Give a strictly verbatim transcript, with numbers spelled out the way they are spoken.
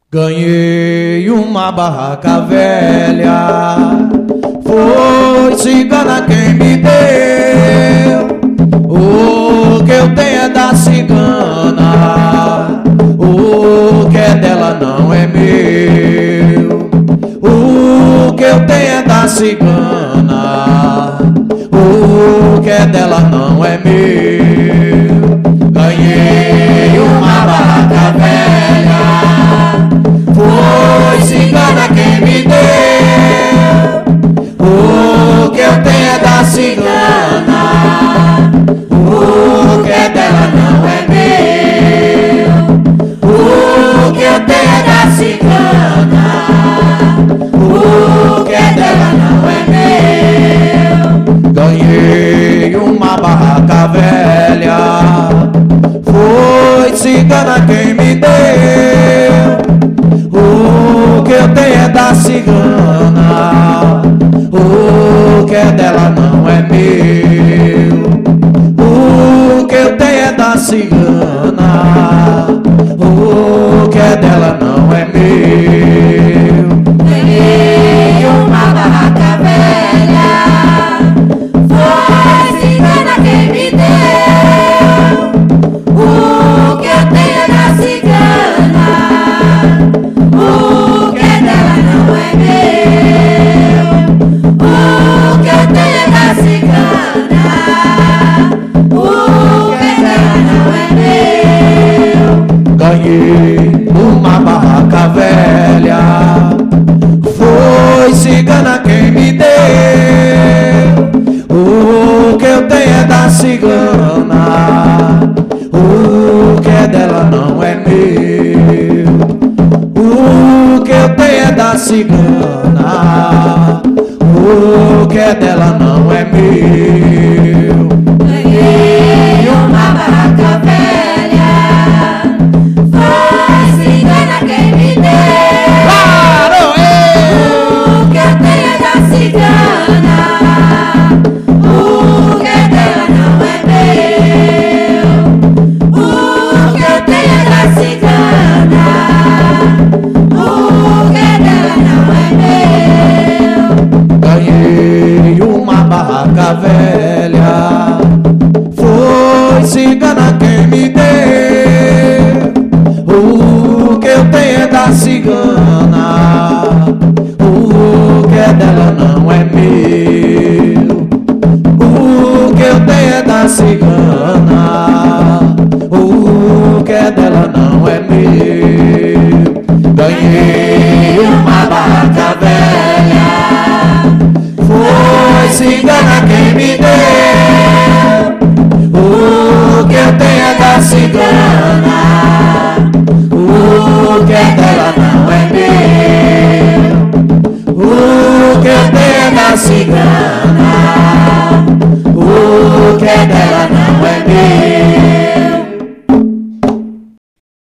Ganhei uma barraca velha, foi cigana quem me deu. O que eu tenho é da cigana, o que é dela não é meu. O que eu tenho é da cigana, o que é dela não é meu. Ganhei uma barraca velha, foi cigana quem me deu. O que eu tenho é da cigana, o que é dela não é meu. O que eu tenho é da cigana, o que é dela não é meu. Ganhei uma barraca velha, foi cigana quem me deu. O que eu tenho é da cigana, o que é dela não é meu. O que eu tenho é da cigana, o que é dela não é meu. Ganhei uma barraca velha, foi cigana quem me deu. O que eu tenho é da cigana, o que é dela não é meu. O que eu tenho é da cigana, o que é dela não é meu. Ganhei uma barraca velha, foi cigana quem me deu. O que eu tenho é da cigana, o que é dela não é meu. O que eu tenho é da cigana, o que é dela não é meu. Ganhei uma barraca velha, foi cigana quem me deu. Claro, O que eu tenho é da cigana, o que é dela não é meu. O que eu tenho é da cigana, o que é dela não é meu. ganhei uma barraca velha, foi cigana quem me deu. O que eu tenho é da cigana, o que é dela não é meu. O que eu tenho é da cigana, o que é dela não é meu. Ganhei uma barraca velha, foi cigana quem me deu. O que eu tenho é da cigana, o que é dela não é meu. O que eu tenho é da cigana, o que é dela